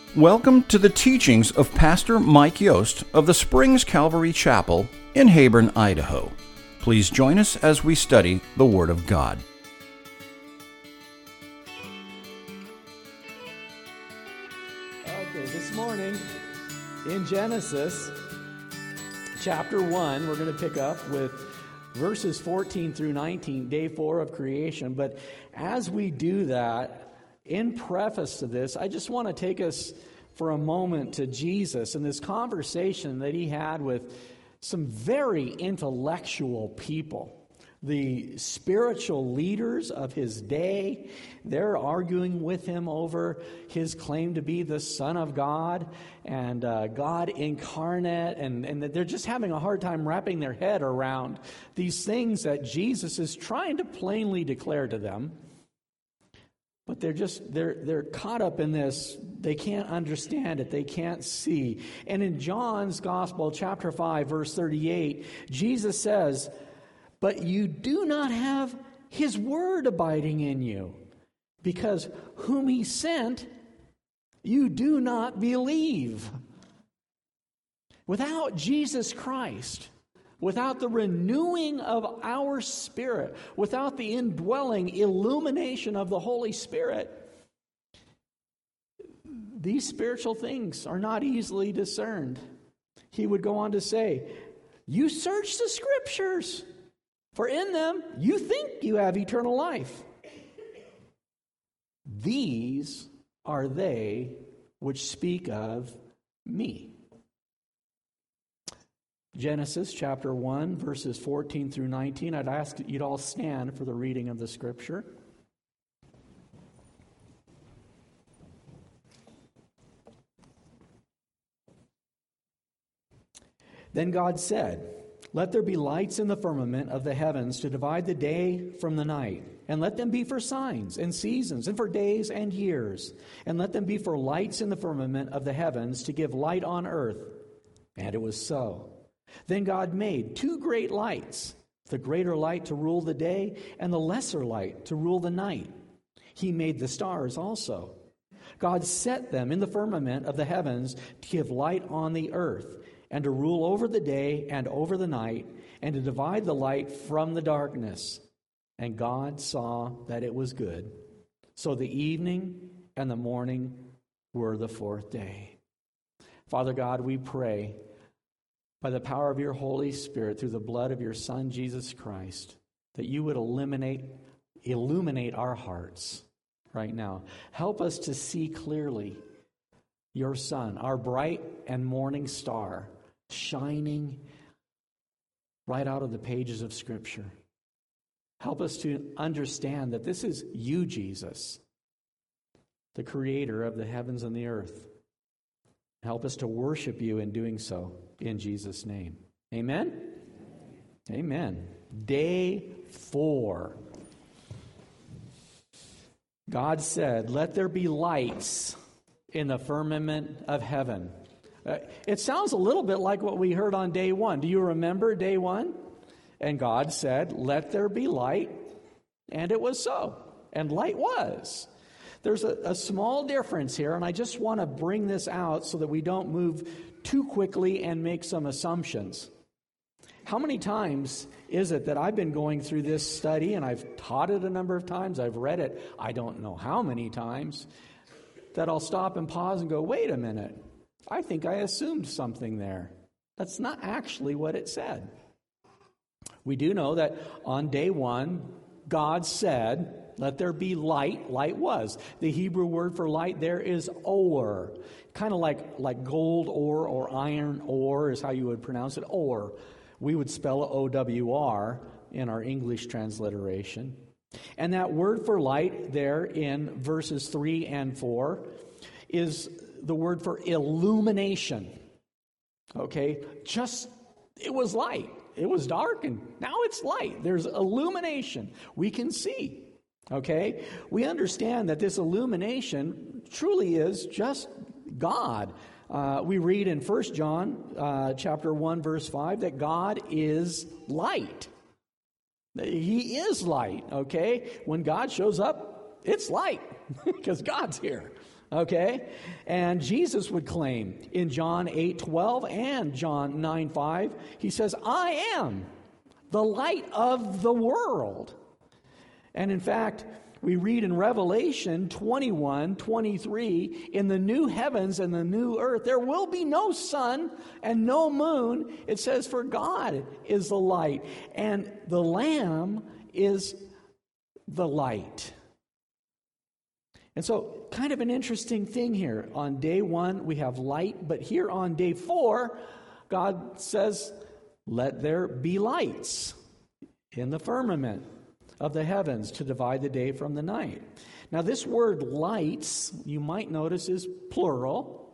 Welcome to the teachings of Pastor Mike Yost of the Springs Calvary Chapel in Heyburn, Idaho. Please join us as we study the Word of God. Okay, this morning in Genesis chapter 1, we're going to pick up with verses 14 through 19, day 4 of creation. But as we do that, in preface to this, I just want to take us for a moment to Jesus and this conversation that he had with some very intellectual people. The spiritual leaders of his day, they're arguing with him over his claim to be the Son of God and God incarnate, and they're just having a hard time wrapping their head around these things that Jesus is trying to plainly declare to them. But they're caught up in this. They can't understand it. They can't see. And in John's Gospel, chapter 5, verse 38, Jesus says, "But you do not have his word abiding in you, because whom he sent, you do not believe." Without Jesus Christ, without the renewing of our spirit, without the indwelling illumination of the Holy Spirit, these spiritual things are not easily discerned. He would go on to say, "You search the Scriptures, for in them you think you have eternal life. These are they which speak of me." Genesis chapter 1, verses 14 through 19. I'd ask that you'd all stand for the reading of the Scripture. Then God said, "Let there be lights in the firmament of the heavens to divide the day from the night, and let them be for signs and seasons and for days and years, and let them be for lights in the firmament of the heavens to give light on earth." And it was so. Then God made two great lights, the greater light to rule the day and the lesser light to rule the night. He made the stars also. God set them in the firmament of the heavens to give light on the earth, and to rule over the day and over the night, and to divide the light from the darkness. And God saw that it was good. So the evening and the morning were the fourth day. Father God, we pray, by the power of your Holy Spirit, through the blood of your Son, Jesus Christ, that you would illuminate our hearts right now. Help us to see clearly your Son, our bright and morning star, shining right out of the pages of Scripture. Help us to understand that this is you, Jesus, the creator of the heavens and the earth. Help us to worship you in doing so, in Jesus' name. Amen? Amen. Day 4. God said, "Let there be lights in the firmament of heaven." It sounds a little bit like what we heard on day 1. Do you remember day 1? And God said, "Let there be light," and it was so. And light was. There's a small difference here, and I just want to bring this out so that we don't move too quickly and make some assumptions. How many times is it that I've been going through this study, and I've taught it a number of times, I've read it, I don't know how many times, that I'll stop and pause and go, wait a minute, I think I assumed something there. That's not actually what it said. We do know that on day 1, God said, "Let there be light." Light was. The Hebrew word for light there is or. Kind of like gold ore or iron ore is how you would pronounce it. Or. We would spell it O-W-R in our English transliteration. And that word for light there in verses 3 and 4 is the word for illumination. Okay? It was light. It was dark, and now it's light. There's illumination. We can see. Okay? We understand that this illumination truly is just God. We read in 1 John chapter 1, verse 5, that God is light. He is light, okay? When God shows up, it's light because God's here, Okay? And Jesus would claim in John 8:12 and John 9:5, he says, I am the light of the world. And in fact, we read in Revelation 21:23, in the new heavens and the new earth, there will be no sun and no moon. It says, for God is the light, and the Lamb is the light. And so, kind of an interesting thing here. On day 1, we have light, but here on day 4, God says, let there be lights in the firmament of the heavens to divide the day from the night. Now, this word lights, you might notice, is plural,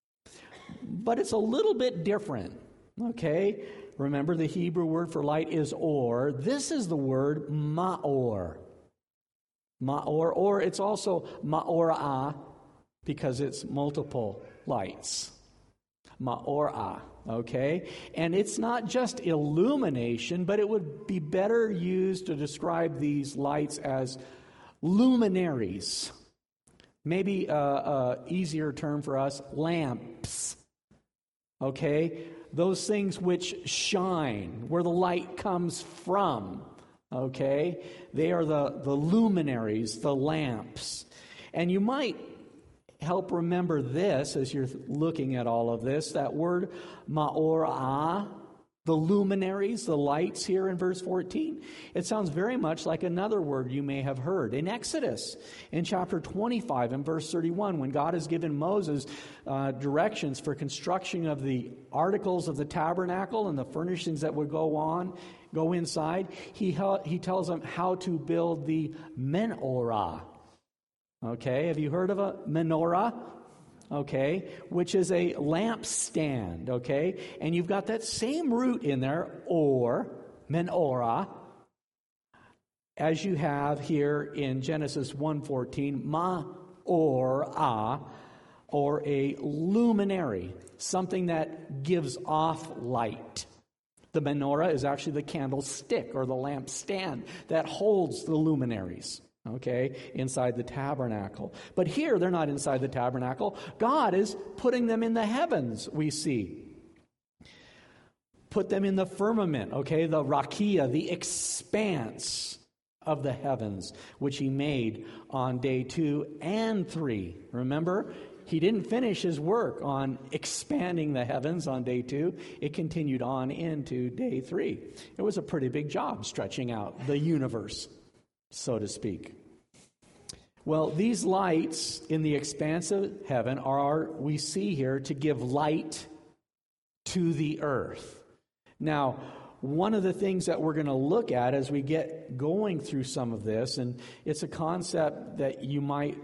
but it's a little bit different. Okay? Remember, the Hebrew word for light is or. This is the word ma'or. Ma'or, or it's also ma'orah, because it's multiple lights. Ma'orah, okay? And it's not just illumination, but it would be better used to describe these lights as luminaries. Maybe an easier term for us, lamps. Okay? Those things which shine, where the light comes from. Okay? They are the luminaries, the lamps. And you might help remember this as you're looking at all of this, that word ma'orah, the luminaries, the lights here in verse 14. It sounds very much like another word you may have heard in Exodus, in chapter 25 and verse 31, when God has given Moses directions for construction of the articles of the tabernacle and the furnishings that would go inside. He tells them how to build the menorah. Okay, have you heard of a menorah? Okay, which is a lampstand, okay? And you've got that same root in there, or, menorah, as you have here in Genesis 1:14, ma'orah, or a luminary, something that gives off light. The menorah is actually the candlestick or the lampstand that holds the luminaries. Okay, inside the tabernacle. But here, they're not inside the tabernacle. God is putting them in the heavens, we see. Put them in the firmament, okay, the rakia, the expanse of the heavens, which he made on day 2 and 3. Remember, he didn't finish his work on expanding the heavens on day 2. It continued on into day 3. It was a pretty big job stretching out the universe, so to speak. Well, these lights in the expanse of heaven are, we see here, to give light to the earth. Now, one of the things that we're going to look at as we get going through some of this, and it's a concept that you might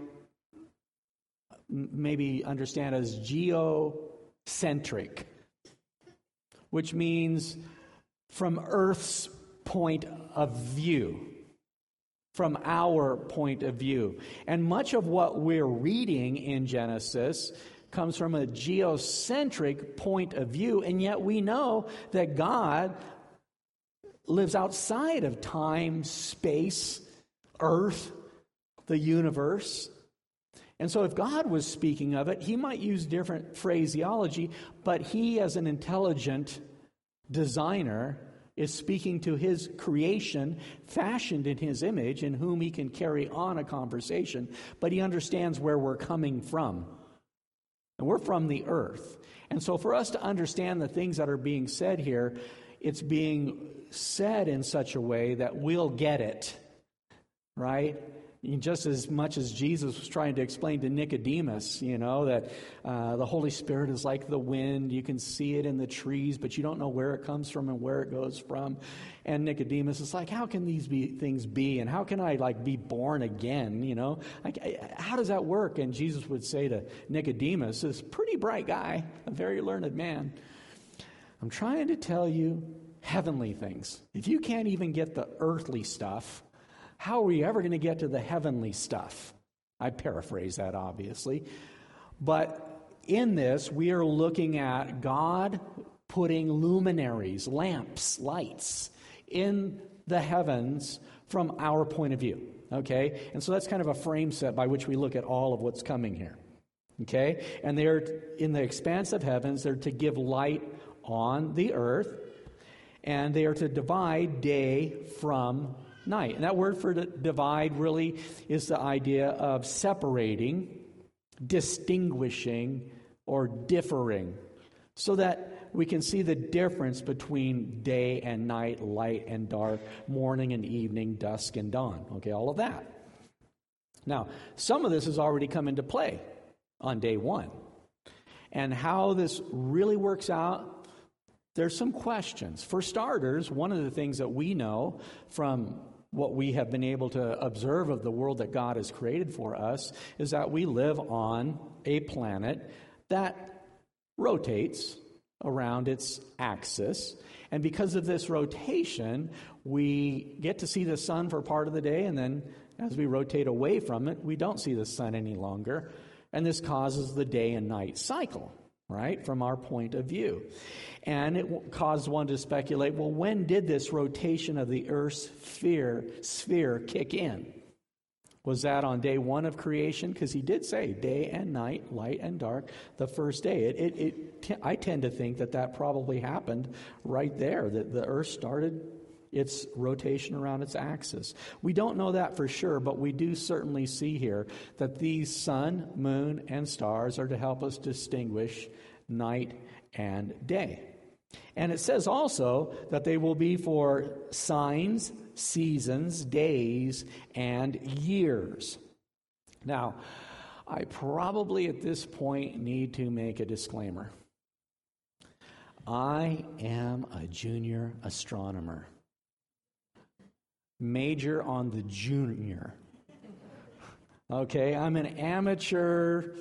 maybe understand as geocentric, which means from Earth's point of view. From our point of view. And much of what we're reading in Genesis comes from a geocentric point of view, and yet we know that God lives outside of time, space, earth, the universe. And so if God was speaking of it, he might use different phraseology, but he, as an intelligent designer, is speaking to his creation, fashioned in his image, in whom he can carry on a conversation. But he understands where we're coming from. And we're from the earth. And so for us to understand the things that are being said here, it's being said in such a way that we'll get it. Right? Just as much as Jesus was trying to explain to Nicodemus, that the Holy Spirit is like the wind. You can see it in the trees, but you don't know where it comes from and where it goes from. And Nicodemus is like, how can these things be? And how can I be born again? How does that work? And Jesus would say to Nicodemus, this pretty bright guy, a very learned man, I'm trying to tell you heavenly things. If you can't even get the earthly stuff, how are we ever going to get to the heavenly stuff? I paraphrase that, obviously. But in this, we are looking at God putting luminaries, lamps, lights in the heavens from our point of view. Okay? And so that's kind of a frame set by which we look at all of what's coming here. Okay? And they're in the expanse of heavens, they're to give light on the earth, and they are to divide day from night. And that word for divide really is the idea of separating, distinguishing, or differing, so that we can see the difference between day and night, light and dark, morning and evening, dusk and dawn. Okay, all of that. Now, some of this has already come into play on day one. And how this really works out, there's some questions. For starters, one of the things that we know from what we have been able to observe of the world that God has created for us is that we live on a planet that rotates around its axis. And because of this rotation, we get to see the sun for part of the day, and then as we rotate away from it, we don't see the sun any longer. And this causes the day and night cycle, right, from our point of view. And it caused one to speculate, well, when did this rotation of the Earth's sphere kick in? Was that on day one of creation? Because he did say day and night, light and dark, the first day. I tend to think that probably happened right there, that the Earth started its rotation around its axis. We don't know that for sure, but we do certainly see here that these sun, moon, and stars are to help us distinguish night and day. And it says also that they will be for signs, seasons, days, and years. Now, I probably at this point need to make a disclaimer. I am a junior astronomer. Major on the junior. Okay, I'm an amateur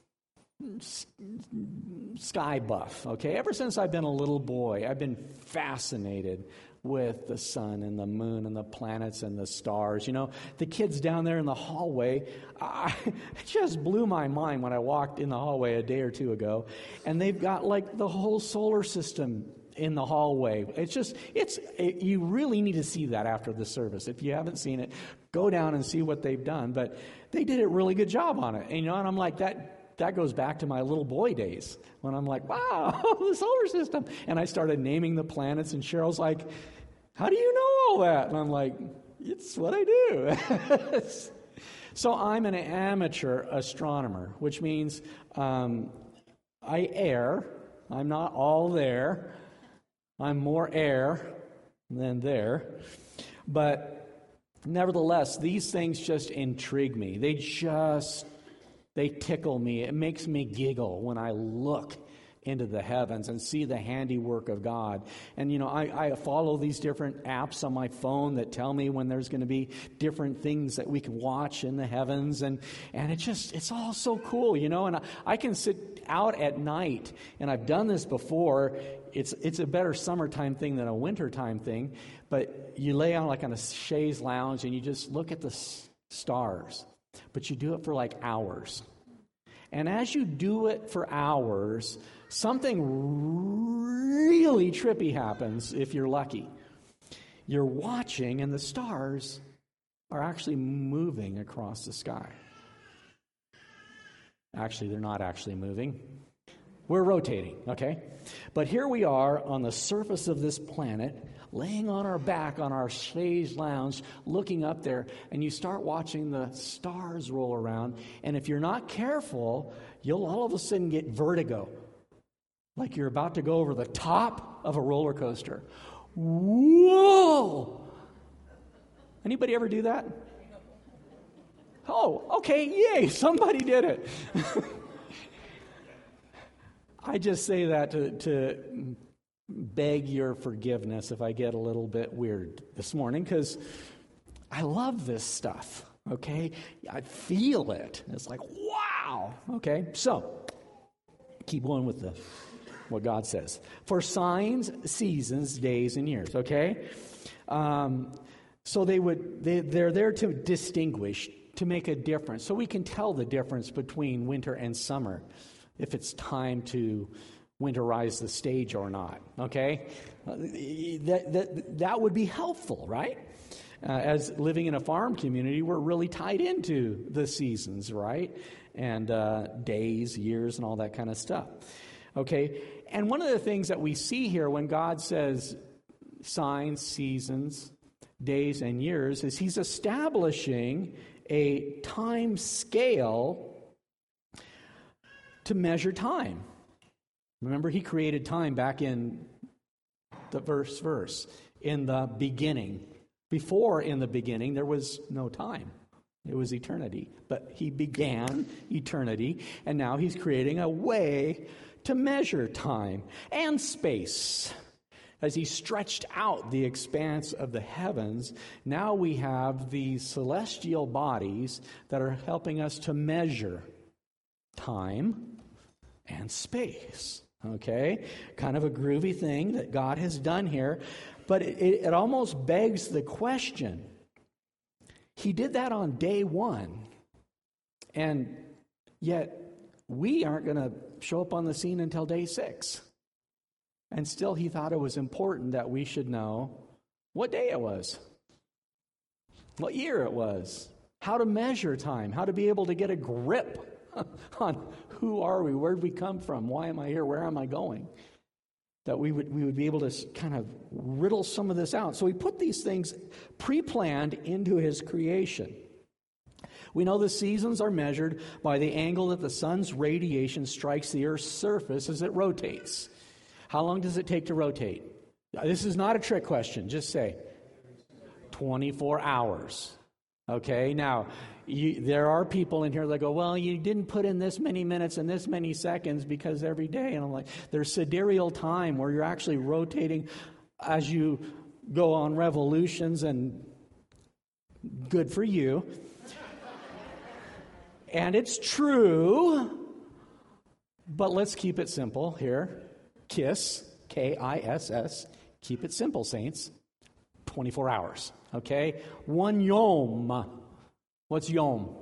sky buff. Okay, ever since I've been a little boy, I've been fascinated with the sun and the moon and the planets and the stars. You know, the kids down there in the hallway, it just blew my mind when I walked in the hallway a day or two ago, and they've got like the whole solar system in the hallway. You really need to see that after the service. If you haven't seen it, go down and see what they've done. But they did a really good job on it. And, and I'm like, that goes back to my little boy days when I'm like, wow, the solar system. And I started naming the planets, and Cheryl's like, how do you know all that? And I'm like, it's what I do. So I'm an amateur astronomer, which means I err. I'm not all there. I'm more air than there. But nevertheless, these things just intrigue me. They tickle me. It makes me giggle when I look into the heavens and see the handiwork of God. And, I follow these different apps on my phone that tell me when there's going to be different things that we can watch in the heavens. And it's all so cool, and I can sit out at night, and I've done this before. It's a better summertime thing than a wintertime thing. But you lay out like on a chaise lounge and you just look at the stars. But you do it for like hours. And as you do it for hours, something really trippy happens if you're lucky. You're watching, and the stars are actually moving across the sky. Actually, they're not actually moving. We're rotating, okay? But here we are on the surface of this planet, laying on our back on our chaise lounge, looking up there, and you start watching the stars roll around, and if you're not careful, you'll all of a sudden get vertigo, like you're about to go over the top of a roller coaster. Whoa! Anybody ever do that? Oh, okay, yay, somebody did it. I just say that to beg your forgiveness if I get a little bit weird this morning, because I love this stuff, okay? I feel it. It's like, wow, okay? So, keep going with what God says. For signs, seasons, days, and years, okay? So they're there to distinguish, to make a difference. So we can tell the difference between winter and summer, if it's time to winterize the stage or not, okay? That would be helpful, right? As living in a farm community, we're really tied into the seasons, right? and days, years, and all that kind of stuff. Okay, and one of the things that we see here when God says signs, seasons, days, and years is he's establishing a time scale to measure time. Remember, he created time back in the first verse, in the beginning. Before in the beginning, there was no time. It was eternity. But he began eternity, and now he's creating a way to measure time and space. As he stretched out the expanse of the heavens, now we have these celestial bodies that are helping us to measure time and space. Okay? Kind of a groovy thing that God has done here, but it almost begs the question. He did that on day one, and yet we aren't going to show up on the scene until day 6. And still he thought it was important that we should know what day it was, what year it was, how to measure time, how to be able to get a grip on who are we, where did we come from, why am I here, where am I going, that we would be able to kind of riddle some of this out. So he put these things pre-planned into his creation. We know the seasons are measured by the angle that the sun's radiation strikes the Earth's surface as it rotates. How long does it take to rotate? This is not a trick question. Just say 24 hours. Okay, now, there are people in here that go, well, you didn't put in this many minutes and this many seconds because every day. And I'm like, there's sidereal time where you're actually rotating as you go on revolutions, and good for you. And it's true, but let's keep it simple here. KISS, K-I-S-S, keep it simple, saints. 24 hours, okay? 1 yom. What's yom?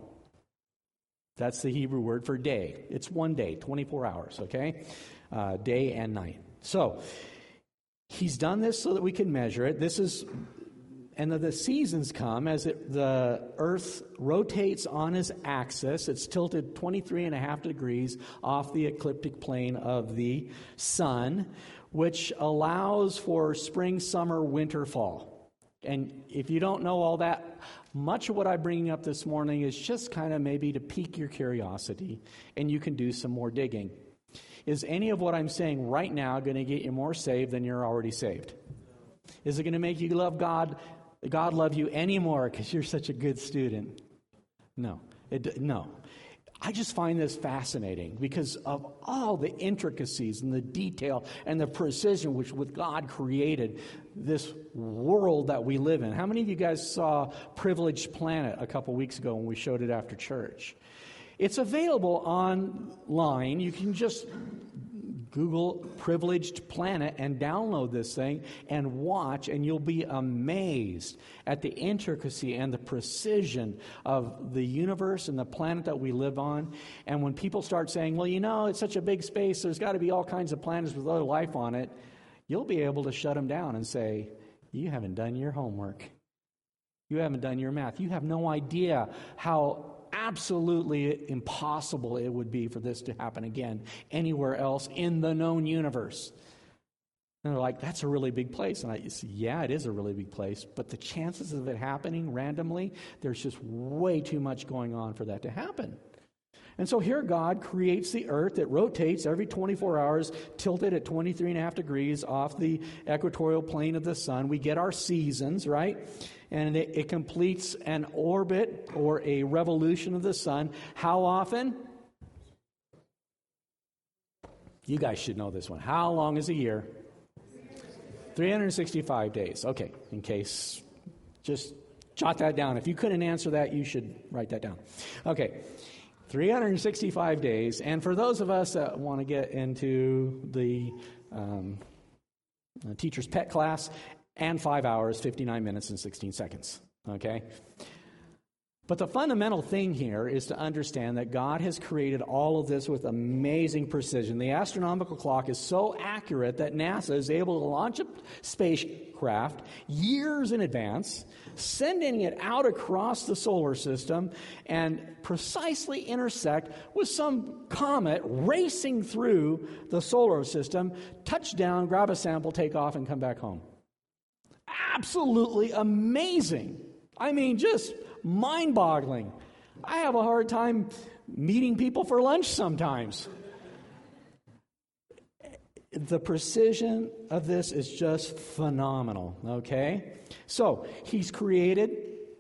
That's the Hebrew word for day. It's 1 day, 24 hours, okay? Day and night. So, he's done this so that we can measure it. And the seasons come as the Earth rotates on its axis. It's tilted 23.5 degrees off the ecliptic plane of the sun, which allows for spring, summer, winter, fall. And if you don't know all that, much of what I'm bringing up this morning is just kind of maybe to pique your curiosity, and you can do some more digging. Is any of what I'm saying right now going to get you more saved than you're already saved? Is it going to make you love God love you anymore because you're such a good student? No. No. I just find this fascinating because of all the intricacies and the detail and the precision with God created this world that we live in. How many of you guys saw Privileged Planet a couple weeks ago when we showed it after church? It's available online. You can just Google Privileged Planet and download this thing and watch, and you'll be amazed at the intricacy and the precision of the universe and the planet that we live on. And when people start saying, well, it's such a big space, there's got to be all kinds of planets with other life on it, you'll be able to shut them down and say, you haven't done your homework. You haven't done your math. You have no idea how absolutely impossible it would be for this to happen again anywhere else in the known universe. And they're like, that's a really big place. And I say, yeah, it is a really big place, but the chances of it happening randomly, there's just way too much going on for that to happen. And so here God creates the earth. It rotates every 24 hours, tilted at 23.5 degrees off the equatorial plane of the sun. We get our seasons, right? And it completes an orbit or a revolution of the sun. How often? You guys should know this one. How long is a year? 365 days. Okay, in case, just jot that down. If you couldn't answer that, you should write that down. Okay, 365 days. And for those of us that want to get into the teacher's pet class, and 5 hours, 59 minutes, and 16 seconds. Okay? But the fundamental thing here is to understand that God has created all of this with amazing precision. The astronomical clock is so accurate that NASA is able to launch a spacecraft years in advance, sending it out across the solar system, and precisely intersect with some comet racing through the solar system, touch down, grab a sample, take off, and come back home. Absolutely amazing. I mean, just mind-boggling. I have a hard time meeting people for lunch sometimes. The precision of this is just phenomenal, okay? So, he's created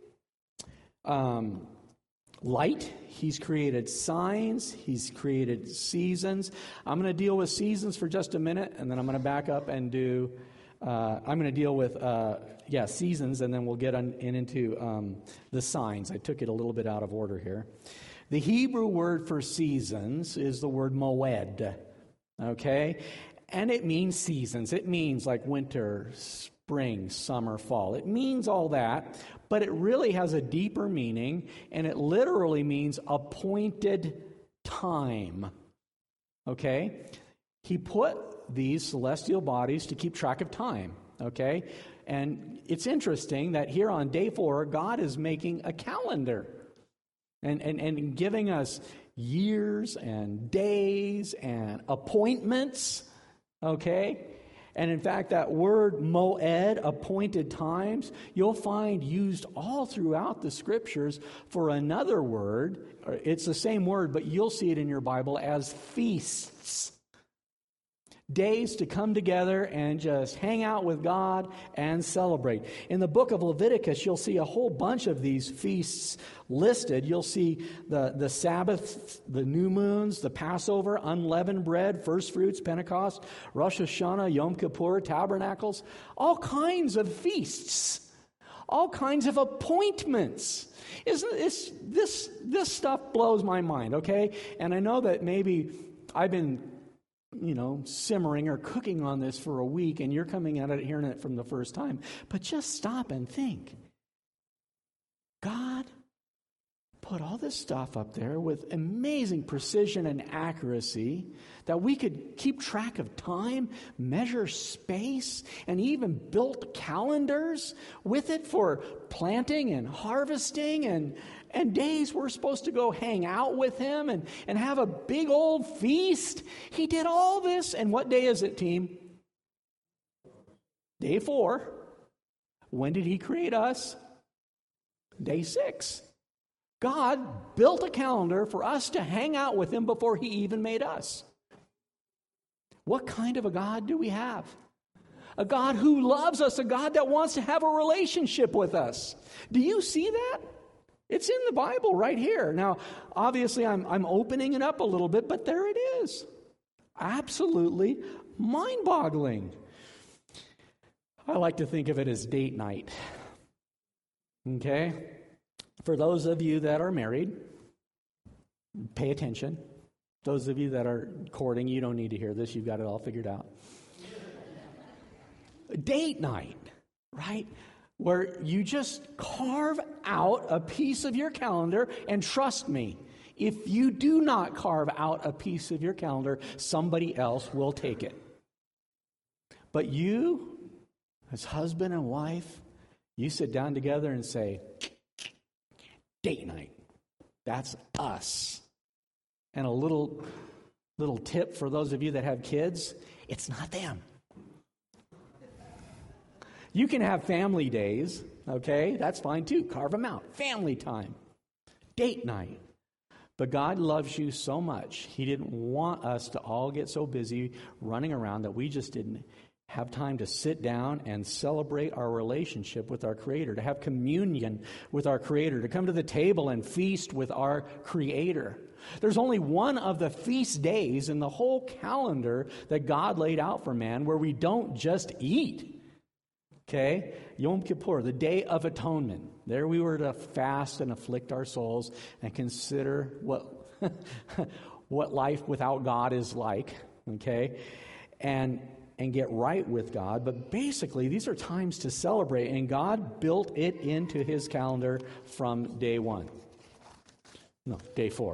light, he's created signs, he's created seasons. I'm going to deal with seasons for just a minute, and then I'm going to back up and do... I'm going to deal with, seasons, and then we'll get into the signs. I took it a little bit out of order here. The Hebrew word for seasons is the word moed, okay? And it means seasons. It means like winter, spring, summer, fall. It means all that, but it really has a deeper meaning, and it literally means appointed time, okay? He put these celestial bodies to keep track of time, okay? And it's interesting that here on day 4, God is making a calendar and giving us years and days and appointments, okay? And in fact, that word moed, appointed times, you'll find used all throughout the Scriptures for another word. It's the same word, but you'll see it in your Bible as feasts. Days to come together and just hang out with God and celebrate. In the book of Leviticus, you'll see a whole bunch of these feasts listed. You'll see the Sabbath, the new moons, the Passover, unleavened bread, first fruits, Pentecost, Rosh Hashanah, Yom Kippur, Tabernacles, all kinds of feasts, all kinds of appointments. Isn't this stuff blows my mind, okay? And I know that maybe I've been simmering or cooking on this for a week, and you're coming at it, hearing it from the first time. But just stop and think. God put all this stuff up there with amazing precision and accuracy that we could keep track of time, measure space, and even built calendars with it for planting and harvesting and days we're supposed to go hang out with him and have a big old feast. He did all this. And what day is it, team? Day 4. When did he create us? Day 6. God built a calendar for us to hang out with him before he even made us. What kind of a God do we have? A God who loves us, a God that wants to have a relationship with us. Do you see that? It's in the Bible right here. Now, obviously, I'm opening it up a little bit, but there it is. Absolutely mind-boggling. I like to think of it as date night. Okay? For those of you that are married, pay attention. Those of you that are courting, you don't need to hear this. You've got it all figured out. Date night, right? Where you just carve out a piece of your calendar, and trust me, if you do not carve out a piece of your calendar, somebody else will take it. But you, as husband and wife, you sit down together and say, date night. That's us. And a little tip for those of you that have kids, it's not them. You can have family days, okay? That's fine too. Carve them out. Family time. Date night. But God loves you so much, he didn't want us to all get so busy running around that we just didn't have time to sit down and celebrate our relationship with our Creator, to have communion with our Creator, to come to the table and feast with our Creator. There's only one of the feast days in the whole calendar that God laid out for man where we don't just eat. Okay, Yom Kippur, the Day of Atonement. There we were to fast and afflict our souls and consider what life without God is like. Okay, and and get right with God. But basically, these are times to celebrate, and God built it into his calendar from day 1. No, day 4.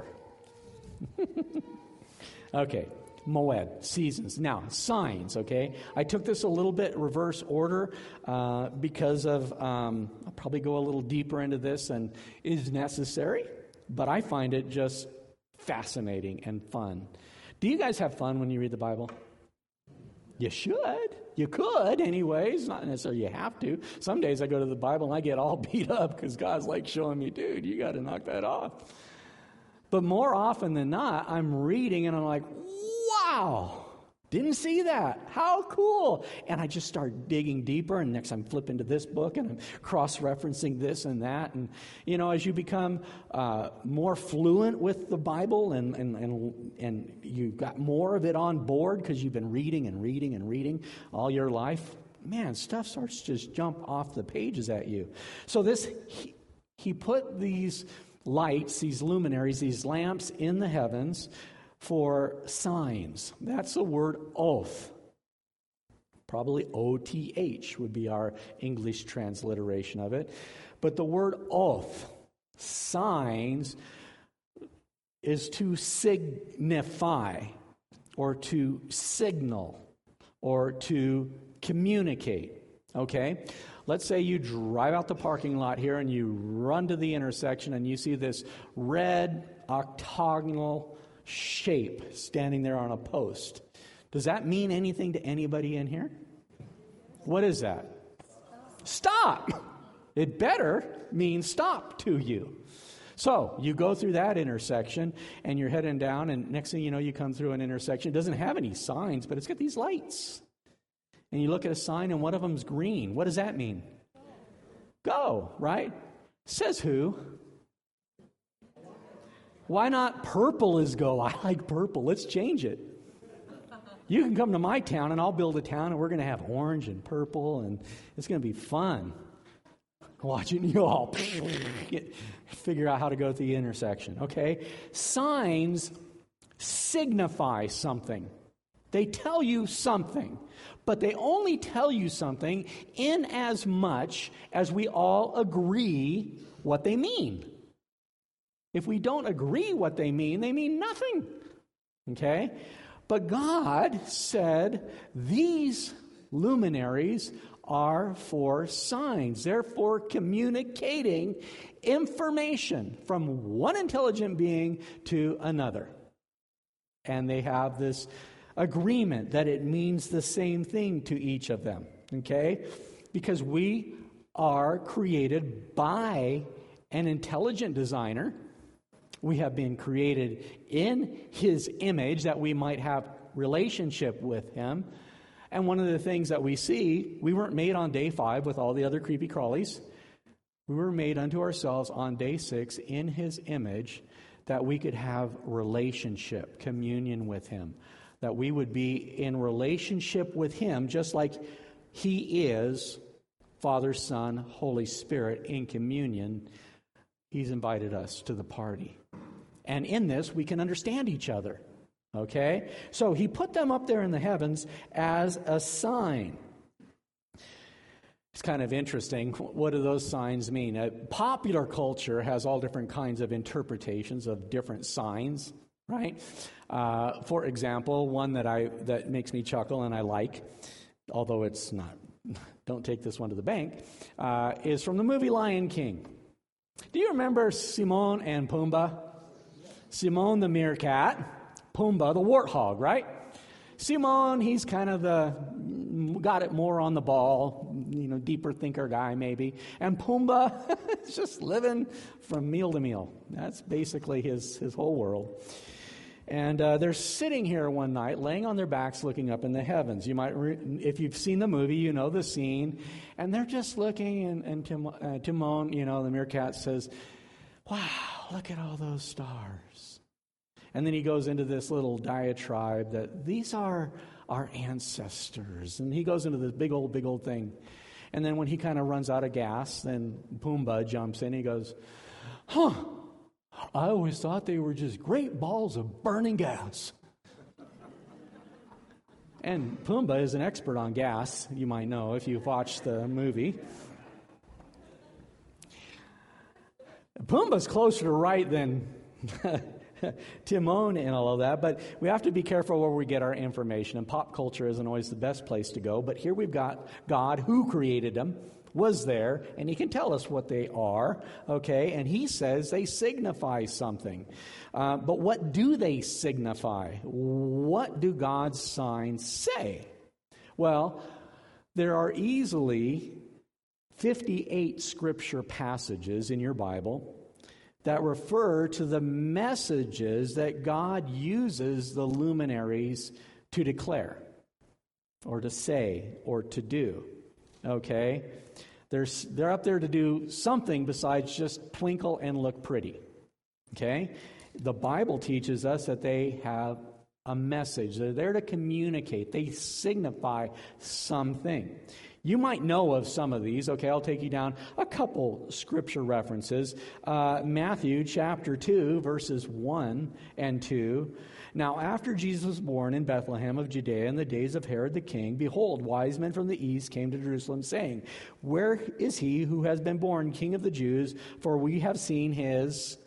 Okay, Moed, seasons. Now, signs, okay? I took this a little bit reverse order because of, I'll probably go a little deeper into this than is necessary, but I find it just fascinating and fun. Do you guys have fun when you read the Bible? You should. You could, anyways. Not necessarily you have to. Some days I go to the Bible and I get all beat up because God's like showing me, dude, you got to knock that off. But more often than not, I'm reading and I'm like, wow, didn't see that. How cool. And I just start digging deeper, and next I'm flipping to this book and I'm cross-referencing this and that. And, you know, as you become more fluent with the Bible and you've got more of it on board because you've been reading and reading and reading all your life, man, stuff starts to just jump off the pages at you. So he put these lights, these luminaries, these lamps in the heavens for signs. That's the word oath. Probably O-T-H would be our English transliteration of it. But the word oath, signs, is to signify or to signal or to communicate. Okay? Let's say you drive out the parking lot here and you run to the intersection and you see this red octagonal shape standing there on a post. Does that mean anything to anybody in here? What is that? Stop! It better mean stop to you. So you go through that intersection and you're heading down, and next thing you know, you come through an intersection. It doesn't have any signs, but it's got these lights. And you look at a sign and one of them's green. What does that mean? Go, right? Says who? Why not purple is go? I like purple. Let's change it. You can come to my town and I'll build a town and we're going to have orange and purple and it's going to be fun. Watching you all figure out how to go to the intersection, okay? Signs signify something. They tell you something, but they only tell you something in as much as we all agree what they mean. If we don't agree what they mean nothing. Okay? But God said these luminaries are for signs. They're for communicating information from one intelligent being to another. And they have this agreement that it means the same thing to each of them. Okay? Because we are created by an intelligent designer. We have been created in his image that we might have relationship with him. And one of the things that we see, we weren't made on day 5 with all the other creepy crawlies. We were made unto ourselves on day 6 in his image, that we could have relationship, communion with him. That we would be in relationship with him just like he is, Father, Son, Holy Spirit, in communion. He's invited us to the party. And in this, we can understand each other. Okay? So he put them up there in the heavens as a sign. It's kind of interesting. What do those signs mean? Popular culture has all different kinds of interpretations of different signs, right? For example, one that makes me chuckle and I like, although it's not, don't take this one to the bank, is from the movie Lion King. Do you remember Timon and Pumbaa? Timon the meerkat, Pumbaa the warthog, right? Timon, he's kind of got it more on the ball, deeper thinker guy maybe. And Pumbaa is just living from meal to meal. That's basically his whole world. And they're sitting here one night, laying on their backs, looking up in the heavens. You might, if you've seen the movie, you know the scene. And they're just looking, and Timon, the meerkat says, "Wow, look at all those stars." And then he goes into this little diatribe that these are our ancestors. And he goes into this big old thing. And then when he kind of runs out of gas, then Pumbaa jumps in. He goes, "Huh. I always thought they were just great balls of burning gas." And Pumbaa is an expert on gas, you might know if you've watched the movie. Pumbaa's closer to right than Timon and all of that, but we have to be careful where we get our information, and pop culture isn't always the best place to go. But here we've got God, who created them, was there, and he can tell us what they are, okay? And he says they signify something. But what do they signify? What do God's signs say? Well, there are easily 58 scripture passages in your Bible that refer to the messages that God uses the luminaries to declare or to say or to do. Okay? They're up there to do something besides just twinkle and look pretty. Okay? The Bible teaches us that they have a message. They're there to communicate. They signify something. You might know of some of these. Okay, I'll take you down a couple scripture references. Matthew chapter 2, verses 1 and 2. Now, after Jesus was born in Bethlehem of Judea in the days of Herod the king, behold, wise men from the east came to Jerusalem, saying, Where is he who has been born King of the Jews? For we have seen his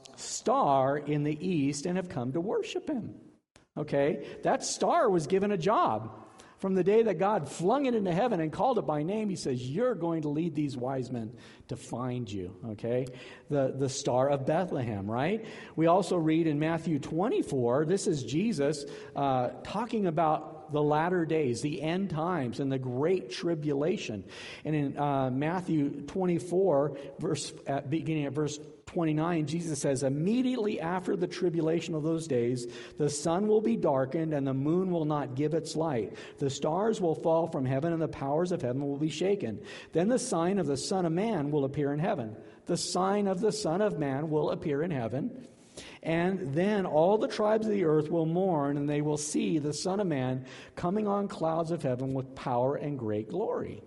star in the east and have come to worship him. Okay, that star was given a job. From the day that God flung it into heaven and called it by name, he says, you're going to lead these wise men to find you, okay? The star of Bethlehem, right? We also read in Matthew 24, this is Jesus talking about the latter days, the end times, and the great tribulation. And in Matthew 24, beginning at verse 29, Jesus says, immediately after the tribulation of those days, the sun will be darkened and the moon will not give its light. The stars will fall from heaven and the powers of heaven will be shaken. Then the sign of the Son of Man will appear in heaven. The sign of the Son of Man will appear in heaven. And then all the tribes of the earth will mourn, and they will see the Son of Man coming on clouds of heaven with power and great glory.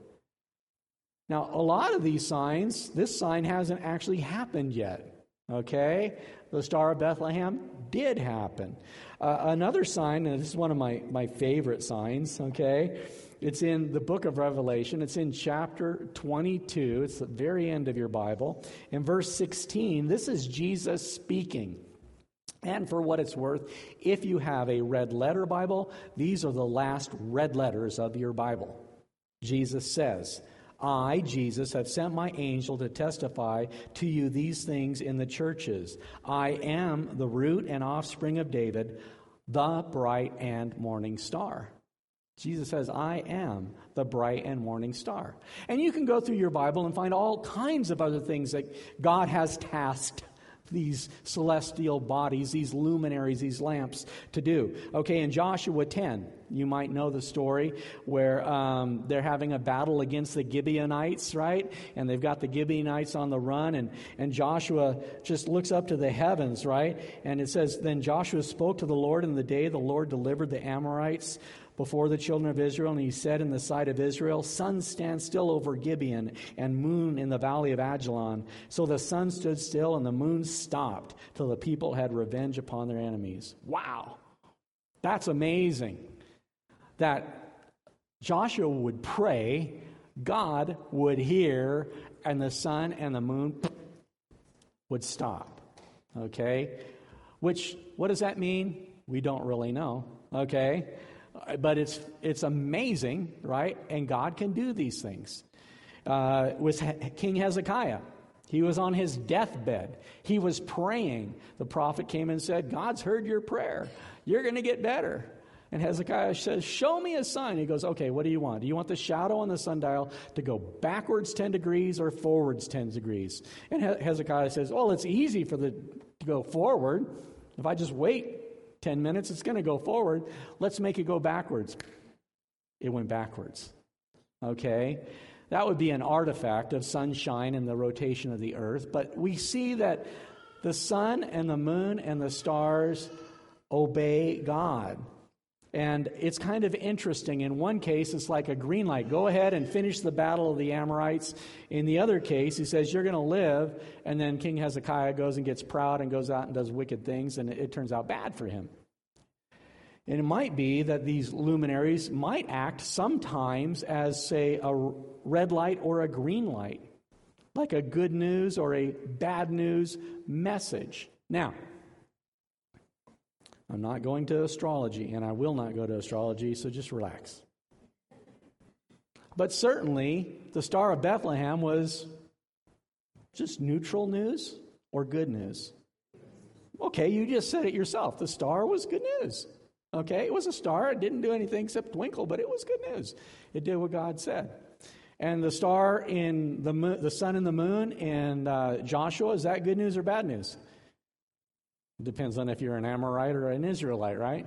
Now, a lot of these signs, this sign hasn't actually happened yet, okay? The Star of Bethlehem did happen. Another sign, and this is one of my favorite signs, okay? It's in the book of Revelation. It's in chapter 22. It's the very end of your Bible. In verse 16, this is Jesus speaking. And for what it's worth, if you have a red letter Bible, these are the last red letters of your Bible. Jesus says, I, Jesus, have sent my angel to testify to you these things in the churches. I am the root and offspring of David, the bright and morning star. Jesus says, I am the bright and morning star. And you can go through your Bible and find all kinds of other things that God has tasked these celestial bodies, these luminaries, these lamps to do. Okay, in Joshua 10, you might know the story where they're having a battle against the Gibeonites, right? And they've got the Gibeonites on the run, and Joshua just looks up to the heavens, right? And it says, then Joshua spoke to the Lord in the day the Lord delivered the Amorites before the children of Israel, and he said in the sight of Israel, sun stand still over Gibeon, and moon in the valley of Ajalon. So the sun stood still, and the moon stopped, till the people had revenge upon their enemies. Wow! That's amazing. That Joshua would pray, God would hear, and the sun and the moon would stop. Okay? What does that mean? We don't really know. Okay? But it's amazing, right? And God can do these things. With King Hezekiah, he was on his deathbed. He was praying. The prophet came and said, God's heard your prayer. You're going to get better. And Hezekiah says, show me a sign. He goes, okay, what do you want? Do you want the shadow on the sundial to go backwards 10 degrees or forwards 10 degrees? And Hezekiah says, well, it's easy to go forward. If I just wait 10 minutes, it's going to go forward. Let's make it go backwards. It went backwards. Okay? That would be an artifact of sunshine and the rotation of the earth. But we see that the sun and the moon and the stars obey God. And it's kind of interesting. In one case, it's like a green light. Go ahead and finish the battle of the Amorites. In the other case, he says, you're going to live. And then King Hezekiah goes and gets proud and goes out and does wicked things. And it turns out bad for him. And it might be that these luminaries might act sometimes as, say, a red light or a green light, like a good news or a bad news message. Now, I'm not going to astrology, and I will not go to astrology, so just relax. But certainly, the Star of Bethlehem was just neutral news or good news. Okay, you just said it yourself. The star was good news. Okay, it was a star. It didn't do anything except twinkle, but it was good news. It did what God said. And the star in the sun and the moon in Joshua, is that good news or bad news? It depends on if you're an Amorite or an Israelite, right?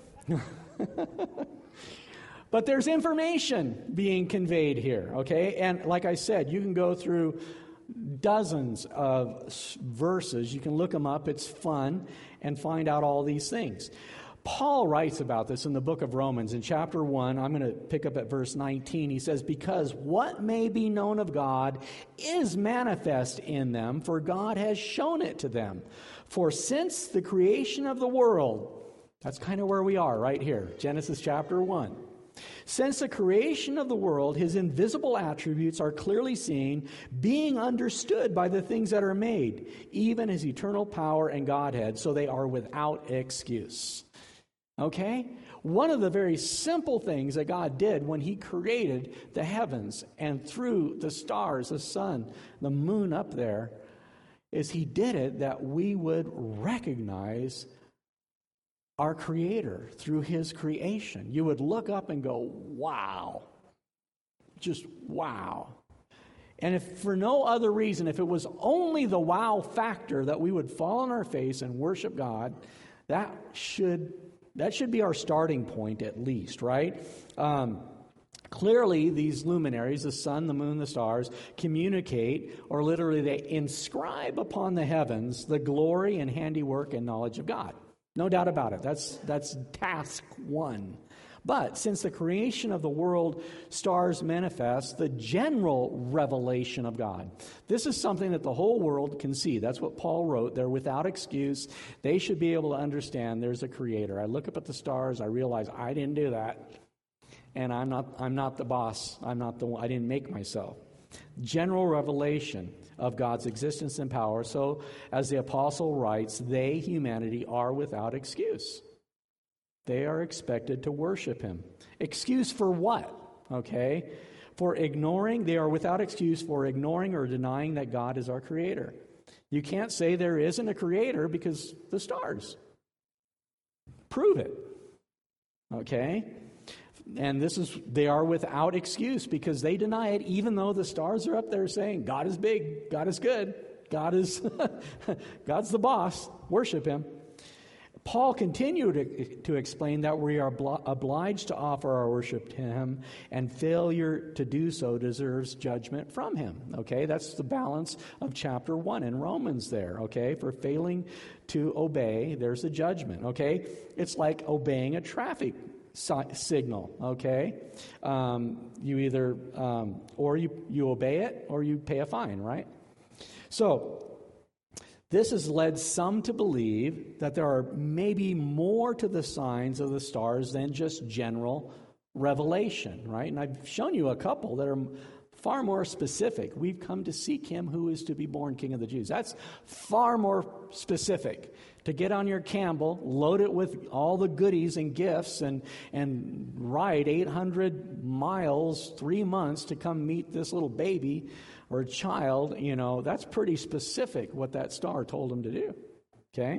But there's information being conveyed here, okay? And like I said, you can go through dozens of verses. You can look them up. It's fun, and find out all these things. Paul writes about this in the book of Romans in chapter 1. I'm going to pick up at verse 19. He says, "Because what may be known of God is manifest in them, for God has shown it to them. For since the creation of the world," that's kind of where we are right here, Genesis chapter 1. "Since the creation of the world, his invisible attributes are clearly seen, being understood by the things that are made, even his eternal power and Godhead, so they are without excuse." Okay? One of the very simple things that God did when he created the heavens and threw the stars, the sun, the moon up there, is he did it that we would recognize our Creator through his creation. You would look up and go, wow. Just wow. And if for no other reason, if it was only the wow factor that we would fall on our face and worship God, that should be our starting point at least, right? Clearly, these luminaries, the sun, the moon, the stars, communicate, or literally they inscribe upon the heavens the glory and handiwork and knowledge of God. No doubt about it. That's task one. But since the creation of the world, stars manifest the general revelation of God. This is something that the whole world can see. That's what Paul wrote. They're without excuse. They should be able to understand there's a creator. I look up at the stars. I realize I didn't do that. And I'm not the boss. I didn't make myself. General revelation of God's existence and power. So, as the apostle writes, they, humanity, are without excuse. They are expected to worship him. Excuse for what? Okay? They are without excuse for ignoring or denying that God is our creator. You can't say there isn't a creator because the stars. Prove it. Okay? And they are without excuse because they deny it, even though the stars are up there saying, God is big, God is good, God's the boss, worship him. Paul continued to explain that we are obliged to offer our worship to him, and failure to do so deserves judgment from him. Okay, that's the balance of chapter 1 in Romans there. Okay, for failing to obey, there's a judgment. Okay, it's like obeying a traffic signal. Okay, you either or you obey it or you pay a fine, right? So this has led some to believe that there are maybe more to the signs of the stars than just general revelation, right? And I've shown you a couple that are far more specific. We've come to seek him who is to be born King of the Jews. That's far more specific. To get on your Campbell, load it with all the goodies and gifts, and ride 800 miles, 3 months to come meet this little baby or child, that's pretty specific what that star told him to do. Okay?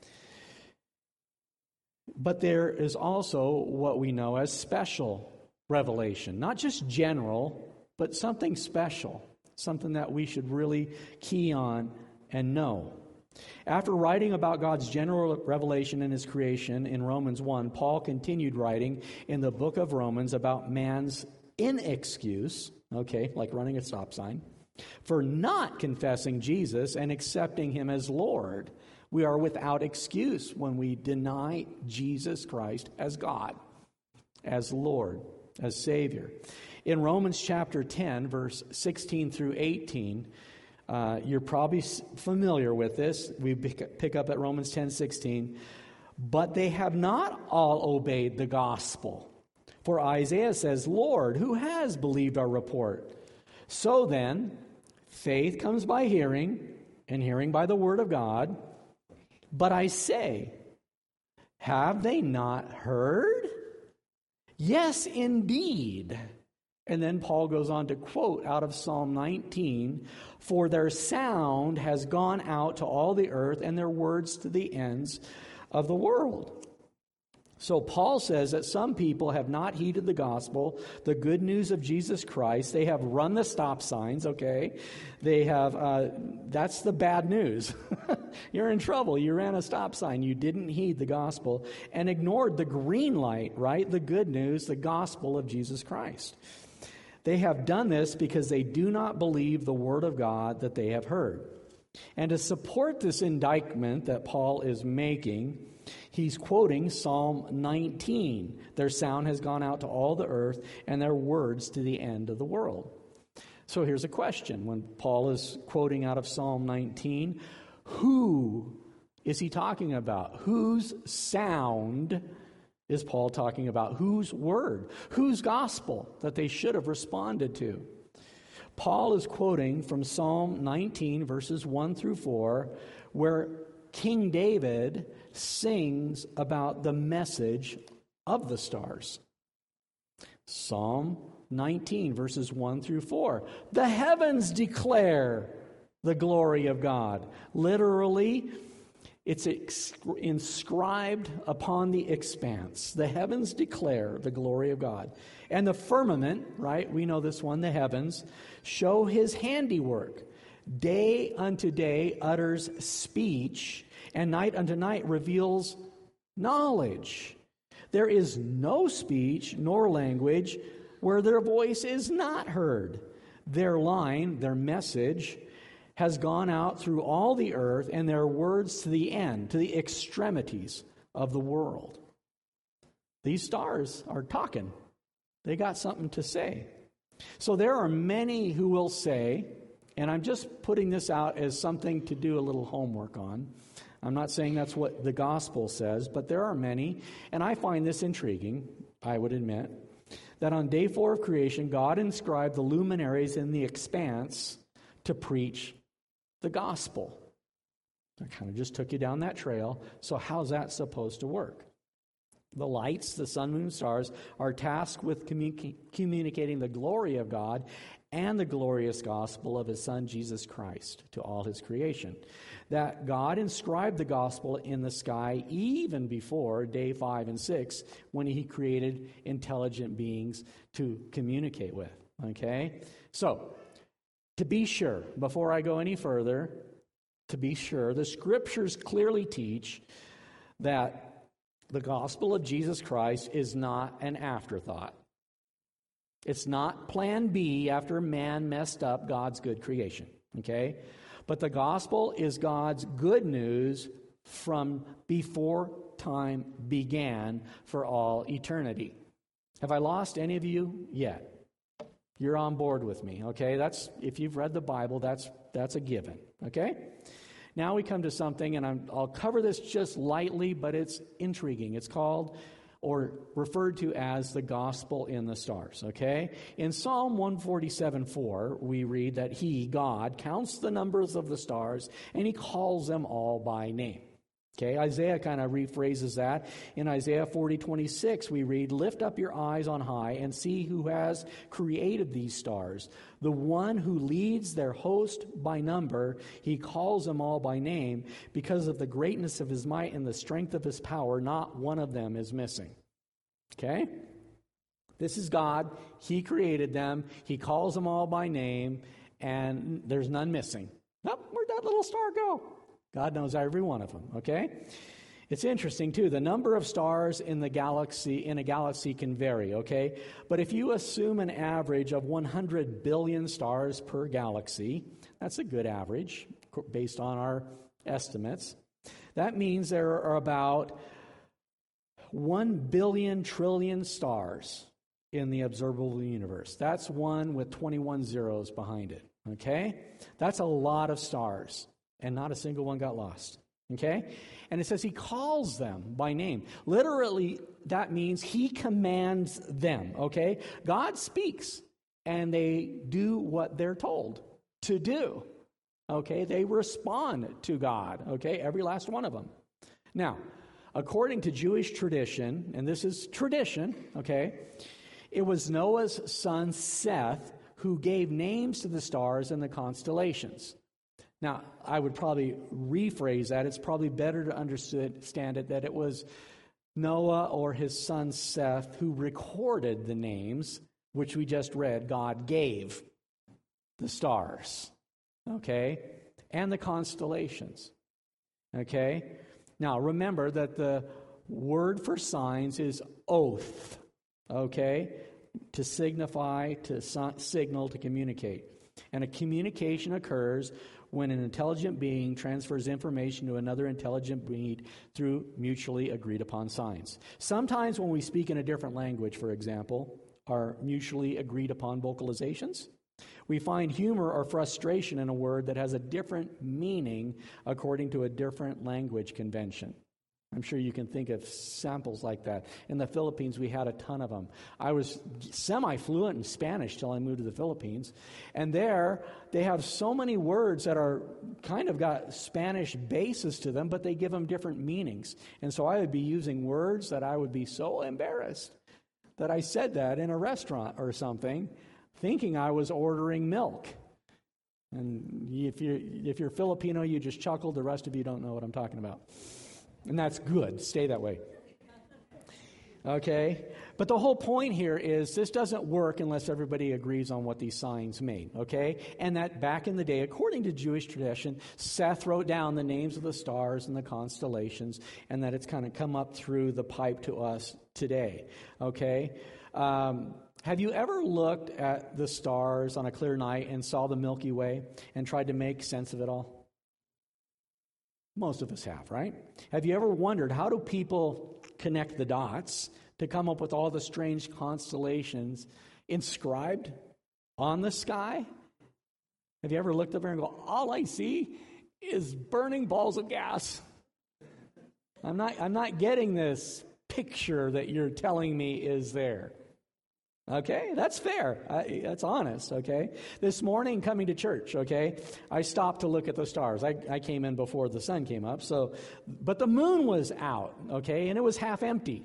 But there is also what we know as special revelation. Not just general, but something special. Something that we should really key on and know. After writing about God's general revelation in his creation in Romans 1, Paul continued writing in the book of Romans about man's inexcuse, okay, like running a stop sign, for not confessing Jesus and accepting him as Lord. We are without excuse when we deny Jesus Christ as God, as Lord, as Savior. In Romans chapter 10, verse 16 through 18, you're probably familiar with this. We pick up at Romans 10:16. But they have not all obeyed the gospel. For Isaiah says, Lord, who has believed our report? So then, faith comes by hearing, and hearing by the word of God. But I say, have they not heard? Yes, indeed. And then Paul goes on to quote out of Psalm 19, for their sound has gone out to all the earth, and their words to the ends of the world. So Paul says that some people have not heeded the gospel, the good news of Jesus Christ. They have run the stop signs, okay? They have, that's the bad news. You're in trouble. You ran a stop sign. You didn't heed the gospel and ignored the green light, right? The good news, the gospel of Jesus Christ. They have done this because they do not believe the word of God that they have heard. And to support this indictment that Paul is making, he's quoting Psalm 19. Their sound has gone out to all the earth, and their words to the end of the world. So here's a question. When Paul is quoting out of Psalm 19, who is he talking about? Whose sound is Paul talking about? Whose word? Whose gospel that they should have responded to? Paul is quoting from Psalm 19, verses 1 through 4, where King David sings about the message of the stars. Psalm 19, verses 1 through 4. The heavens declare the glory of God. Literally, it's inscribed upon the expanse. The heavens declare the glory of God. And the firmament, right, we know this one, the heavens, show his handiwork. Day unto day utters speech, and night unto night reveals knowledge. There is no speech nor language where their voice is not heard. Their line, their message, has gone out through all the earth, and their words to the end, to the extremities of the world. These stars are talking. They got something to say. So there are many who will say, and I'm just putting this out as something to do a little homework on. I'm not saying that's what the gospel says, but there are many, and I find this intriguing, I would admit, that on day 4 of creation, God inscribed the luminaries in the expanse to preach the gospel. I kind of just took you down that trail. So how's that supposed to work? The lights, the sun, moon, stars, are tasked with communicating the glory of God and the glorious gospel of his Son, Jesus Christ, to all his creation. That God inscribed the gospel in the sky even before day 5 and 6, when he created intelligent beings to communicate with. Okay? So, to be sure, before I go any further, to be sure, the scriptures clearly teach that the gospel of Jesus Christ is not an afterthought. It's not plan B after man messed up God's good creation, okay? But the gospel is God's good news from before time began for all eternity. Have I lost any of you yet? You're on board with me, okay? That's, if you've read the Bible, that's a given, okay? Now we come to something, and I'll cover this just lightly, but it's intriguing. It's called, or referred to as, the gospel in the stars, okay? In Psalm 147:4, we read that he, God, counts the numbers of the stars, and he calls them all by name. Okay, Isaiah kind of rephrases that. In Isaiah 40:26, we read, lift up your eyes on high and see who has created these stars. The one who leads their host by number, he calls them all by name. Because of the greatness of his might and the strength of his power, not one of them is missing. Okay? This is God. He created them. He calls them all by name, and there's none missing. Oh, where'd that little star go? God knows every one of them, okay? It's interesting, too. The number of stars in a galaxy can vary, okay? But if you assume an average of 100 billion stars per galaxy, that's a good average based on our estimates. That means there are about 1 billion trillion stars in the observable universe. That's one with 21 zeros behind it, okay? That's a lot of stars. And not a single one got lost, Okay? And it says he calls them by name. Literally, that means he commands them. Okay? God speaks, and they do what they're told to do. Okay? They respond to God. Okay? Every last one of them. Now, according to Jewish tradition, and this is tradition, okay, it was Noah's son Seth who gave names to the stars and the constellations. Now, I would probably rephrase that. It's probably better to understand it that it was Noah or his son Seth who recorded the names, which we just read, God gave the stars, okay, and the constellations, okay? Now, remember that the word for signs is oath, okay, to signify, to signal, to communicate. And a communication occurs when an intelligent being transfers information to another intelligent being through mutually agreed upon signs. Sometimes when we speak in a different language, for example, are mutually agreed upon vocalizations, we find humor or frustration in a word that has a different meaning according to a different language convention. I'm sure you can think of samples like that. In the Philippines, we had a ton of them. I was semi-fluent in Spanish till I moved to the Philippines. And there, they have so many words that are kind of got Spanish basis to them, but they give them different meanings. And so I would be using words that I would be so embarrassed that I said that in a restaurant or something, thinking I was ordering milk. And if you're Filipino, you just chuckle. The rest of you don't know what I'm talking about. And that's good. Stay that way. Okay? But the whole point here is this doesn't work unless everybody agrees on what these signs mean. Okay? And that back in the day, according to Jewish tradition, Seth wrote down the names of the stars and the constellations, and that it's kind of come up through the pipe to us today. Okay? Have you ever looked at the stars on a clear night and saw the Milky Way and tried to make sense of it all? Most of us have, right? Have you ever wondered how do people connect the dots to come up with all the strange constellations inscribed on the sky? Have you ever looked up there and go, all I see is burning balls of gas? I'm not getting this picture that you're telling me is there. Okay, that's fair. That's honest, okay? This morning coming to church, okay, I stopped to look at the stars. I came in before the sun came up, but the moon was out, okay, and it was half empty.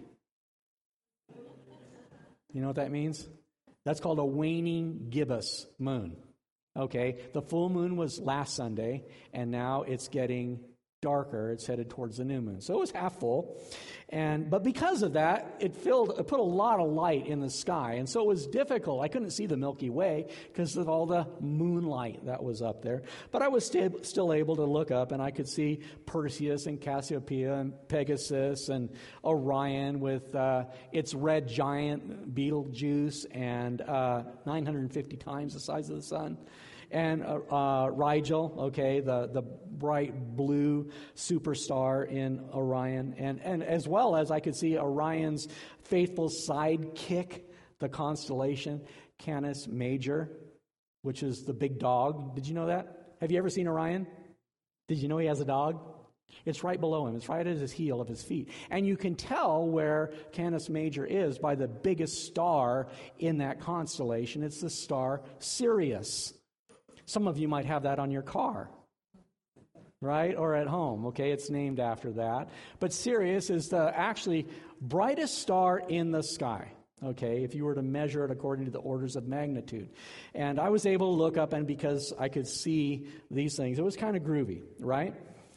You know what that means? That's called a waning gibbous moon, okay? The full moon was last Sunday, and now it's getting darker. It's headed towards the new moon. So it was half full. But because of that, it put a lot of light in the sky. And so it was difficult. I couldn't see the Milky Way because of all the moonlight that was up there. But I was still able to look up, and I could see Perseus and Cassiopeia and Pegasus and Orion with its red giant Betelgeuse and 950 times the size of the sun. And Rigel, okay, the bright blue superstar in Orion, and as well as I could see Orion's faithful sidekick, the constellation Canis Major, which is the big dog. Did you know that? Have you ever seen Orion? Did you know he has a dog? It's right below him. It's right at his heel of his feet. And you can tell where Canis Major is by the biggest star in that constellation. It's the star Sirius. Some of you might have that on your car, right? Or at home, okay? It's named after that. But Sirius is the actually brightest star in the sky, okay, if you were to measure it according to the orders of magnitude. And I was able to look up, and because I could see these things, it was kind of groovy, right?